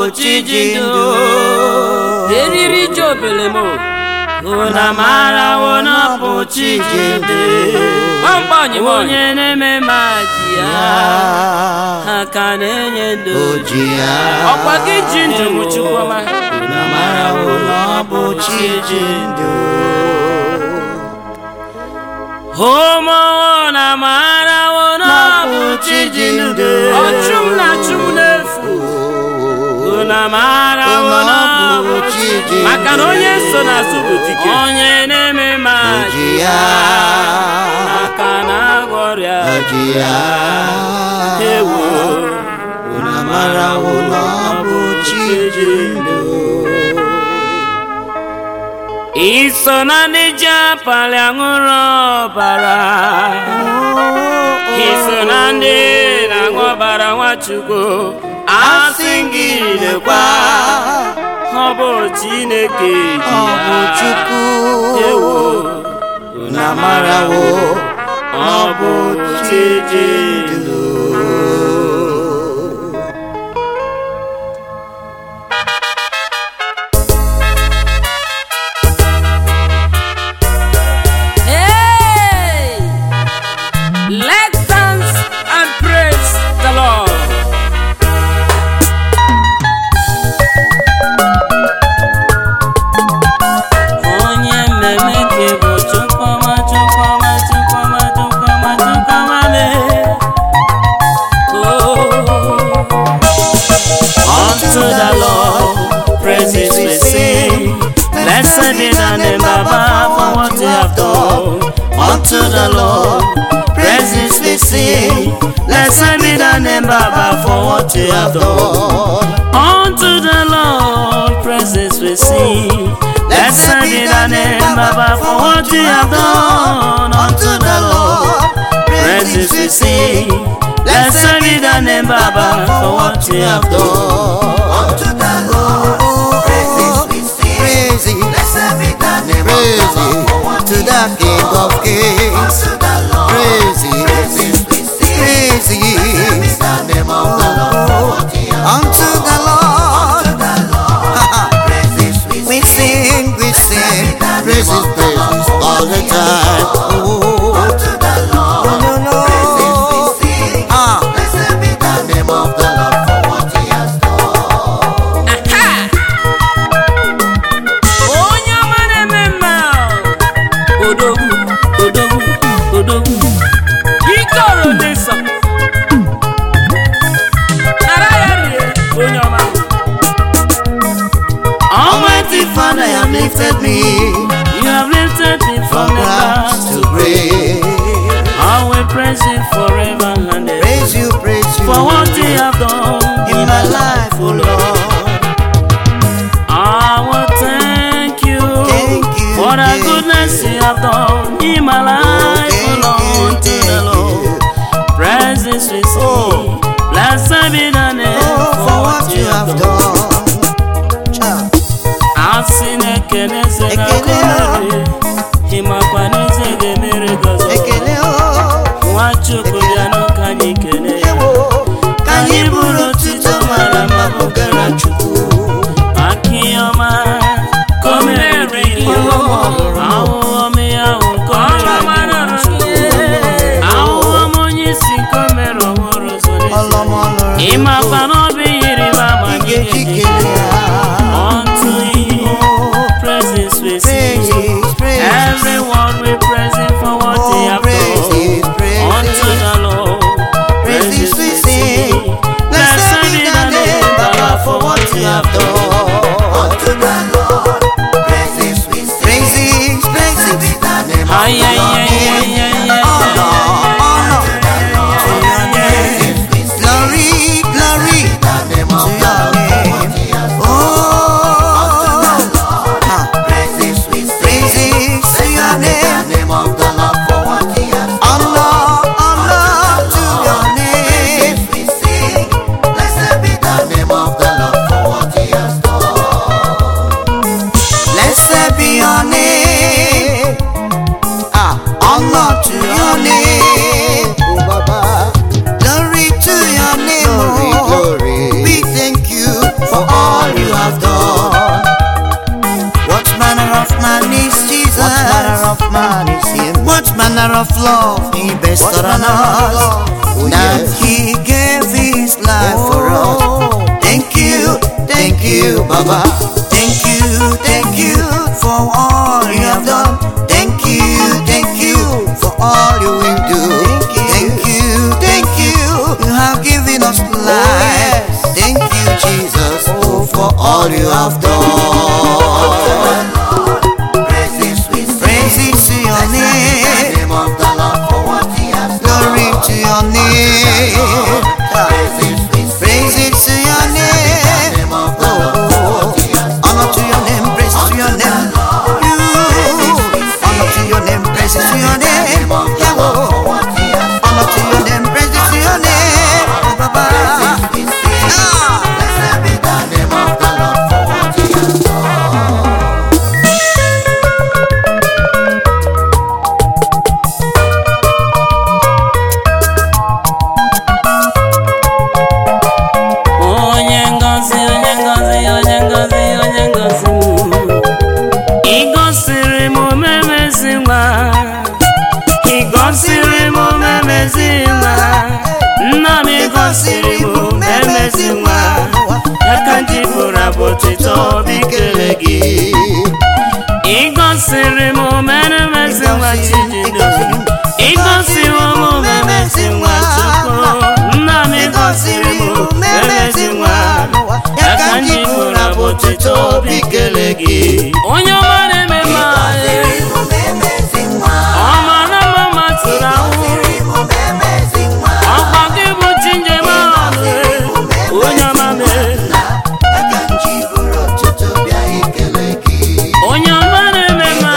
Chijindo Eriri Jobelemo Unamara wonapo Chijindo Onye neme majia Hakanenye dojia Opaki Jindo Muchukwama Unamara wonapo Chijindo Homo Unamara wonapo Chijindo Ochumna chumnefu Unamara wonapo Chijindo Makanonye sona subutike Onye neme majia Hakana goria Hewo Unamara wonapo Chijindo Isona nija palianguro bara Isona nira ngobara wachugo Asingile kwa Hobo Chineke Chukwu Ewo Unamara wo Hobo Chijindo Unto the Lord, praises we sing. Blessed be the name, Baba, for what you have done. Unto the Lord, praises we sing. Blessed be the name, Baba, for what you have done. Unto the Lord, praises we sing. Blessed be the name, Baba, for what you have done. Unto the Lord, praises we sing. Blessed be the name, Baba, to the King of Kings, praise Him, praise Him, unto the Lord, we sing, praises all the time. Unto the Lord, praises we sing, blessed be the name of the Lord for what He has done. Almighty Father, you have lifted me. You have lifted me from the grass to grace. I will praise you forever and ever. Praise you for what you have done in my life, oh Lord. I will thank you for the goodness you have done in my life, oh Lord. To the Lord, praises we sing. Blessed be the name for what you have done. Asine kenese na kore Himakwanese gemere gozo Wachuku yano kanyi kene Kanyi buru tito mara mabugara chuku Akiyoma Komere iyo Awu omi awu komere Awu omonyisi komere woro zone Imakanobi yiriba manyeke Everyone we praise Him for what He has done. Unto the Lord, praises we sing. Blessed be the name, Baba, for what you have done. Unto the Lord, praises we sing. Blessed be the name of the Lord. Glory, glory to your name. than us, that He gave His life for us. Thank you, Baba. Thank you for all you have done. Thank you for all you will do. Thank you, you have given us life. Thank you, Jesus, for all you have done. Praises to your name. Glory to your name. Praises to your name. Honor to your name. Praise to your name. Honor to your name. Praise to your name. Honor to your name. Praise to your name. Baba. Igosiri mu mene mezi wa chijido. Igosiri mu mene mezi wa chukwu. Nna m igosiri mu mene mezi wa. Yakanji mura botito bikele gi. Onye ọma na-eme mma. Ọma na mama tụrụ ahụ. Ọkwa gị bụ chinjema ọnụ. Onye ọma mee. Onye ọma na-eme mma.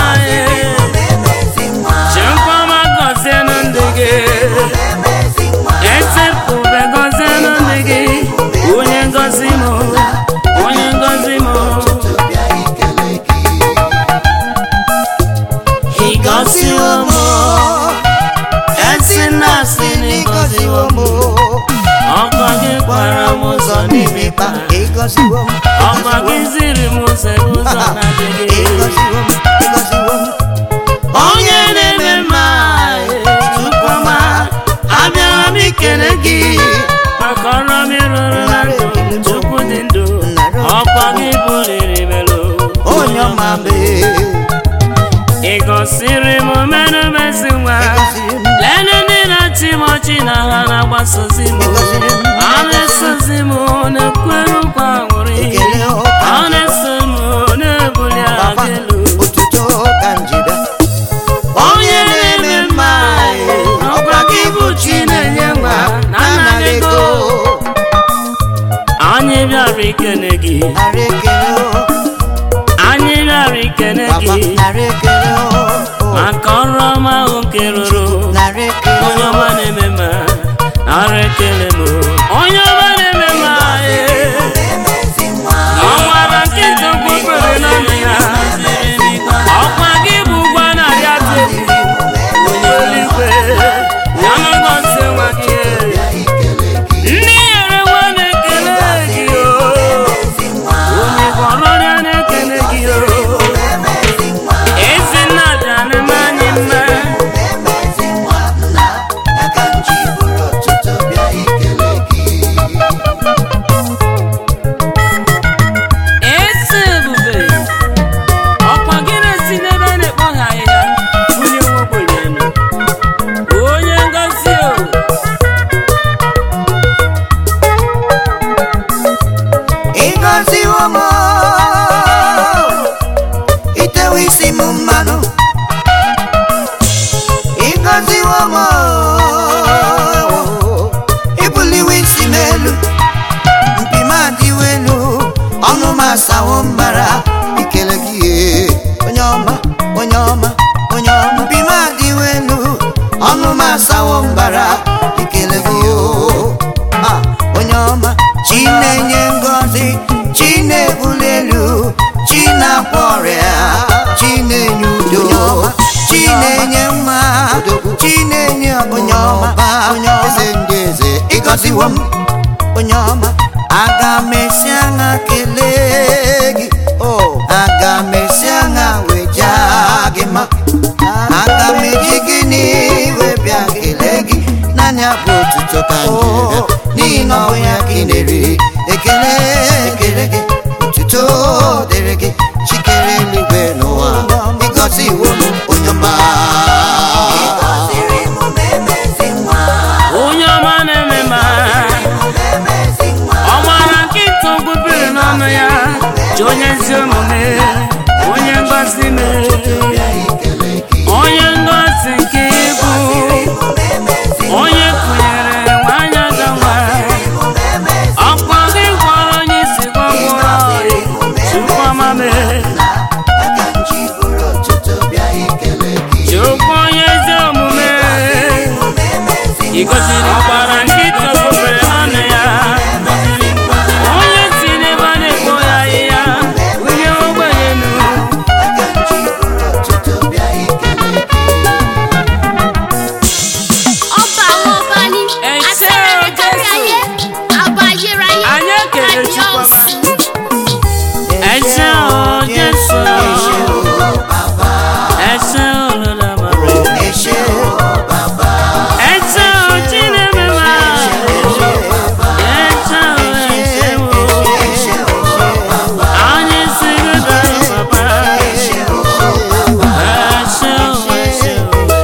Chekwama gọzie na ndị gị. Etepụbe gọzie na ndị gị. Onye ngọzi m. Onye ngọzi m. Ịgọziwo m. Esi na asị na ịgọziwo m. Ọkwa gị kwara m ụzọ n'imikpa. Ọkwa gị ziri m ụzọ na-adịghị. Onye na-eme mma. Chukwuma abịara m ikele gị. Maka ọrụ m ịrụrụ na ndụ. Chukwu dị ndụ. Ọkwa gị buliri melu. Onye ọma mee. Ịgọsiri m mmenụ mezi nwa. Lele ndị na-achị m ọchị na ha na-agbasozi m. Ha na-esozi m na-ekwere nkwa nwụrụ. Ha na-eso m na-ebuli agha elu. Onye na-eme mma. Ọkwa gị bụ chi na-enye nwa na nna gị ego. Anyị bịara ikele gị. Anyị bịara ikele gị. Maka ọrụ ọma ahụ nke rụrụ. Onye ọma na-eme mma. Nara ekele m. Onye ọma na-eme mma. Ọ nwara nkịta okpukpere na ndụ ya. Ọkwa gị bụ ụgwọ na-adị atụ egwu. Onye eluigwe ya na ngọzi nwa gị. Ndị nyere nwa na-ekele gị. Onye gwọrọ ọrịa na-ekele gị. Ezinna bịa na-eme anyị mma. Eze ebube. Ọkwa gị na-esi n'ebe a na-ekpọ ha ahịhịa. Onye nwe ogbenye nụ. Onye ngọzi o. Ịgọziwo m. Itewe isi m mmanụ. Ịgọziwo m. Ibuliwe isi m elu. Mpi m adịwo elu. Ọnụ m asawo mbara. Ikele gị. Onye ọma. Onye ọma. Onye ọma. Mpi m adịwo elu. Ọnụ m asawo mbara. Ikele gị. Onye ọma. Chi na-enye ngọzi. Chi na-ebuli elu. Chi na-agwọ ọrịa. Chi na-enye udo. Chi na-enye mma. Chi na-enye ọbụnyọba. Eze ndị eze. Ịgọziwo m. Onye ọma. Aga m esi aṅa kelee gị. Aga m esi aṅa weja gị ma. Aga m eji gịnị wee bịa kelee gị. ya bụ otuto ka njega n'ihi na ọ bụ ya ka ị na-eri ekele ekele gị otuto dịrị gị chikere eluigwe n'ụwa ịgọzi iwu m onye ọma onye ọma na-eme ma ọ mara nkịta ogbubiri n'ọnụ ya ji onye ezi omume onye ngozi mee onye ngozi nke ibu onye kụnyere nwanyị aganwa ọkwa gị gwara onye isi gwagwụrụ ọrị chukwu ọma mee chukwu onye ezi omume ị gọziri gbara nkịta ogbubiri n'ọnụ ya onye si n'ebe a na-ekpo ya ahịhịa onye ogbenye nu ọba àwọn ọba ni àṣẹrẹ kárí ayé àbá ayérayé kábíyèsí. ẹsẹ o Jésù ẹsẹ olùdámọ̀rẹ́ ẹsẹ o Chinebema ẹsẹ o anyị si gị dọrọ papa ẹsẹ o ẹsẹ o ẹsẹ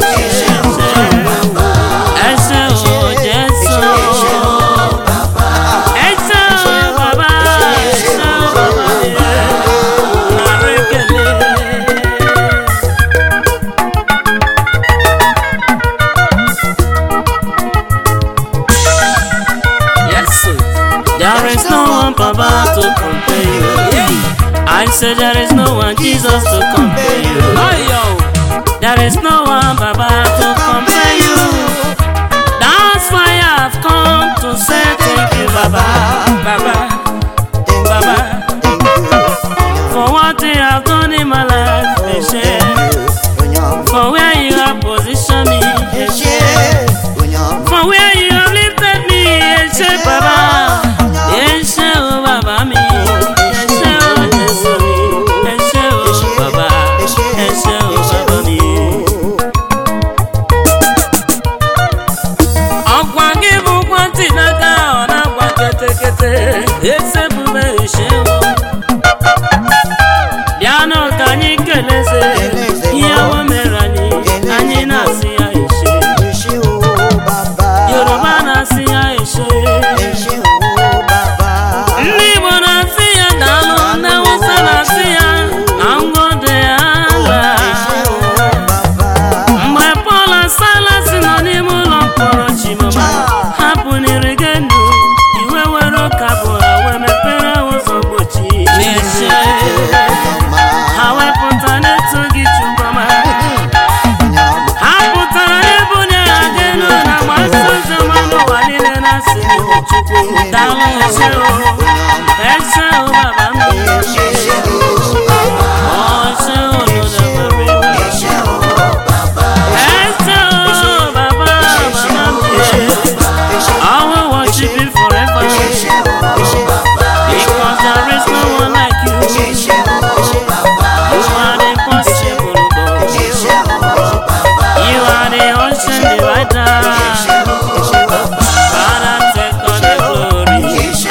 o Jésù ẹsẹ o baba ẹsẹ o baba narị ekele. Yes, sir. There is no one, Baba, to compare you. I said there is no one, Jesus, to compare you. There is no one, Baba, to compare you. That's why I've come to say thank you, Baba, Baba, Baba, for what you have done in my life, for where you have positioned me, for where you have lifted me, Baba, oh Baba mi, oh Jesu mi, oh Baba, oh Baba mi. Ọkwa gị bụ kwantị n'aka ọ na-agba ketekete, ese bube eshewo. Bịanụ ka anyị keleze ihe o mere anyị na-asị ya eshe. Yoruba na-asị ya eshe. Ndị Igbo na-asị ya daalụ, ndị Hausa na-asị ya na ngọdụ ya ala. Mgbe Pọl Silas nọ n'ime ụlọ mkpọrọ Chimama hapụniri gị ndụ iwe were ụka bụ ha wee mepere ụzọ gbochi n'eche ha wepụta n'eto gị Chukwuma ha pụtara n'ebunye ha gị elu na mgbasa ozi ọma n'ụwa niile na-asị Chukwu daalụ eze o eze o baba m eze o n'ụlọmọrịma eze o baba m I will worship you forever because there is no one like you. You are the impossible God. You are the ocean divider. Father, take all the glory.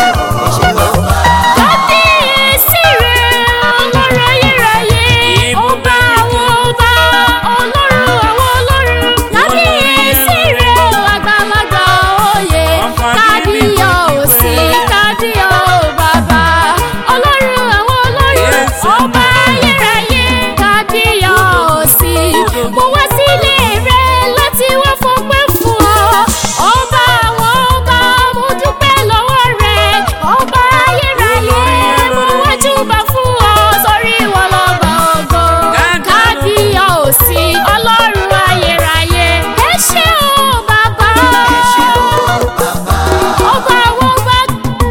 Kábíyèsí rẹ̀ ọlọ́run ayérayé ọba àwọn ọba ọlọ́run àwọn ọlọ́run. Kábíyèsí rẹ̀ àgbàlagbà oyè kábíyèsí bàbá ọlọ́run àwọn ọlọ́run ọba ayérayé kábíyèsí. Mo wá sílé rẹ̀ láti wá fọpẹ́ fún ọ ọba àwọn ọba mo dúpẹ́ lọ́wọ́ rẹ̀ ọba ayérayé mo wá júbà fún ọ sórí ìwọ lọ́ba ògo kábíyèsí ọlọ́run ayérayé ẹ ṣé o bàbá ọba àwọn ọba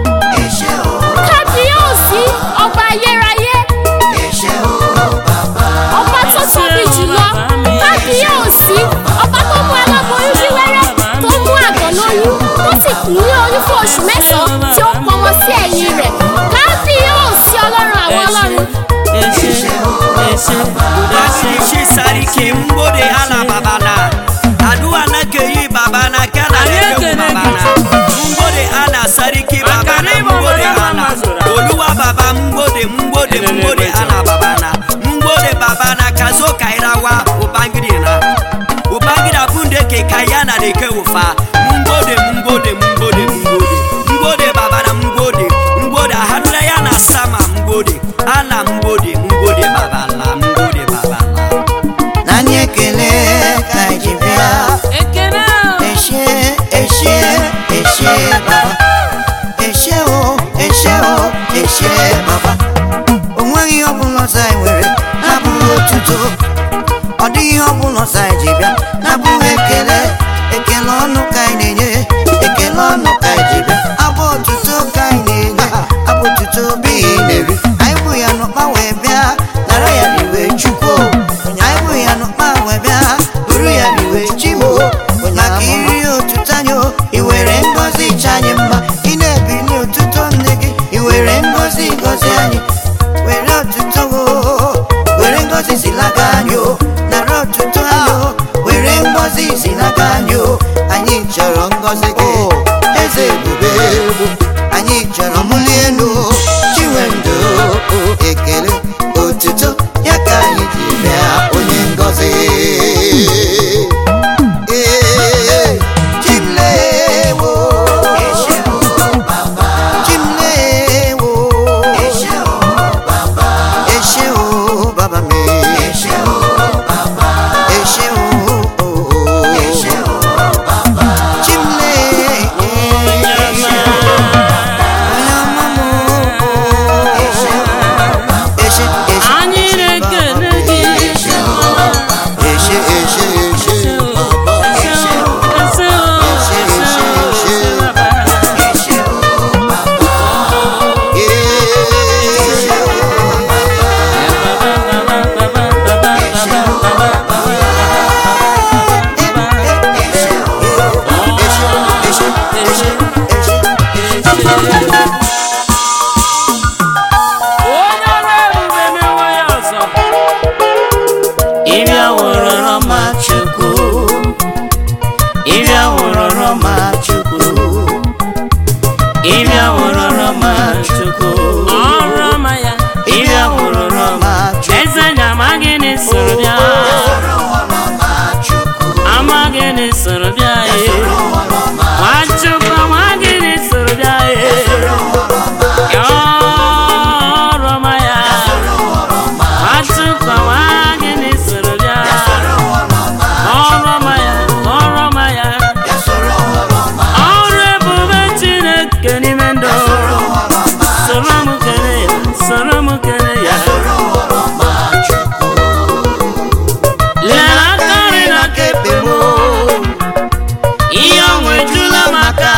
kábíyèsí ọba ayérayé ọba tó tóbi jùlọ kábíyèsí ọba tó mú aláboyún bí wẹ́rẹ́ tó mú àgàn lóyún tó sì kún ní oyún fún oṣù mẹ́sàn-án tí ó pọnmọ sí ẹ̀yìn rẹ̀ kábíyèsí ọlọ́run àwọn ọlọ́run. Sariki mbode ala babana adua na keyi babana kana Anyị onye ọrụ ebube mewe ya ọzọ. ịbịa wụrụ Roma Chukwu, ịbịa wụrụ Roma Chukwu, ịbịa wụrụ Roma Chukwu, ọrụ ọma ya ịbịa wụrụ Roma Chukwu. eze anya amaghị na isoro bịa, amaghị na isoro bịa Nwachukwu amaghị na isoro bịa ọrụ ọma ya Nwachukwu amaghị na isoro bịa ọrụ ọma ya ọrụ ọma ya ọrụ ebube Chineke n'ime ndụ soro m kele ya soro m kele ya lere aka nri na aka ekpe m ihe ọnwụ ejula m aka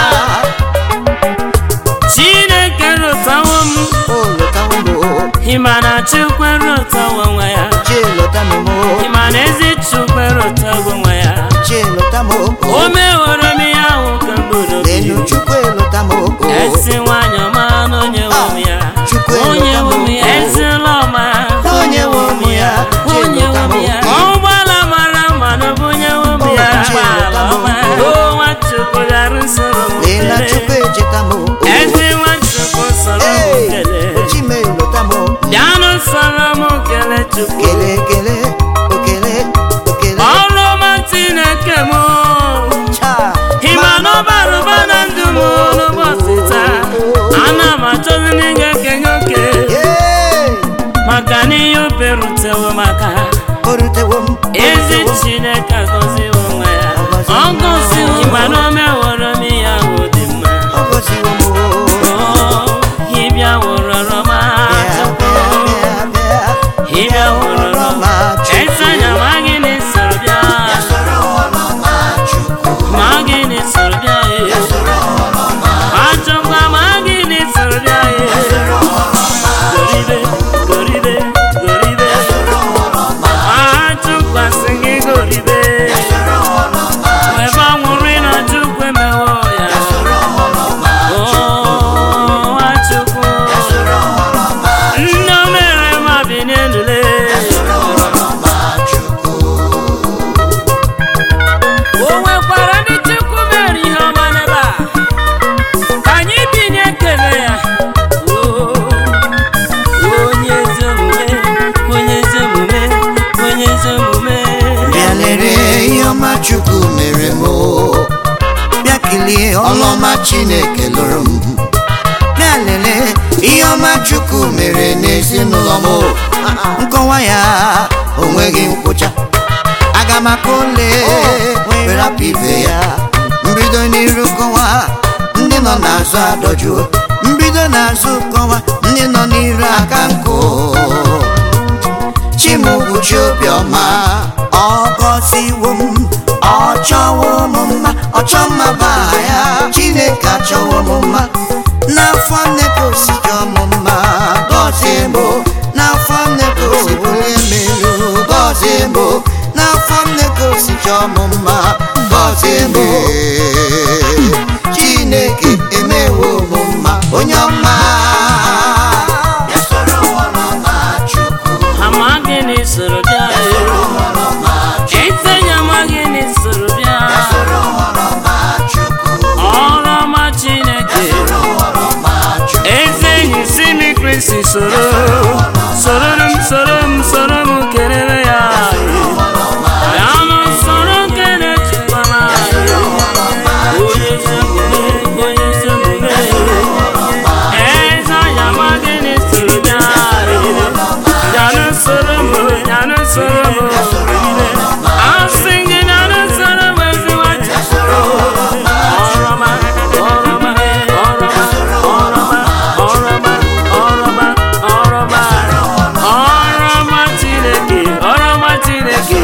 Chineke rụtawo m ịma na Chukwu rụtawo nwa ya ịma na ezi Chukwu rụtawo nwa ya o meworo m ya ahụ ka mgburu esi nwanyị ọma na onye nwe m ya onye nwe m ya ezi ụlọ ọma onye nwe m ya onye nwe m ya ụgbọala mara mma na bụ onye nwe m ya ụgbọala ọma o Nwachukwu gara usoro m kele ezi Nwachukwu soro m kele bịanụ soro m kele Chukwu ọrụ ọma Chineke m ịma na ọ bara ụba na ndụ m n'ụbọchị taa ana m achọzi na ị ga-ekenye oke maka na ihe obe rutewo maka ezi Chineke agọziwo nwa ya ọ gọziwo ịma na o meworo m ihe ahụ dị mma ịbịa wụrụ Roma Chukwu ịbịa wụrụ Roma eze anya amaghị na isoro bịa amaghị na isoro bịa Nwachukwu amaghị na isoro bịa goribe goribe goribe Nwachukwu asị gị goribe ebe ọnwụrụ na Chukwu emewo ya Nwachukwu nne o mere ma bi n'elule o nwekwara ndị Chukwu mere ihe ọma n'ebe a ka anyị binye ekele ya onye ezi omume onye ezi omume onye ezi omume bịa lere ihe ọma Chukwu mere m bịa kilie ọlụ ọma Chineke lụrụ m bịa lelee ihe ọma Chukwu mere n'ezinụlọ m nkọwa ya onweghị nkwụcha aga m aka ole were apụ ibe ya mbido n'iru kọwa ndị nọ n'azụ adọjuo mbido n'azụ kọwa ndị nọ n'iru aka nkụ Chimugwuchi obiọma ọ gọziwo m ọ chọwo m mma ọ chọ mma baa ya Chineke achọwo m mma n'afọ nne ka o si chọọ m mma gọzie m n'afọ nne ka o si bụrụ emelu gọzie m n'afọ nne ka o si chọọ m mma gọzie m Chineke emewo m mma onye ọma amaghị na isoro bịa itenye amaghị na isoro bịa ọrụ ọma Chineke eze enyi si m Kristi soro m kelere ya yanụ soro kele Chukwuma onye ezi omume onye ezi omume eze anyị amaghị na isoro bịa yanụ soro m asị gị yanụ soro m ezi Nwachukwu ọrọma ọrọma ọrọma ọrọma ọrọma ọrọma ọrọma ọrọma Chineke ọrọma Chineke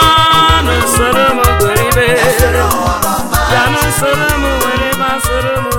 yanụ soro m goribe yanụ soro m were ma soro m